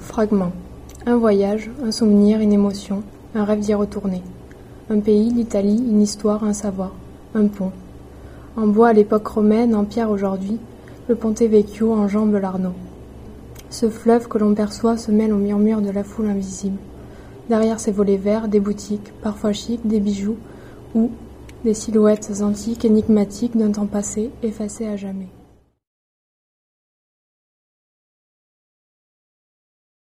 Fragment. Un voyage, un souvenir, une émotion, un rêve d'y retourner. Un pays, l'Italie, une histoire, un savoir, un pont. En bois à l'époque romaine, en pierre aujourd'hui, le Ponte Vecchio enjambe l'Arno. Ce fleuve que l'on perçoit se mêle au murmure de la foule invisible. Derrière ces volets verts, des boutiques, parfois chics, des bijoux, ou des silhouettes antiques, énigmatiques d'un temps passé, effacées à jamais.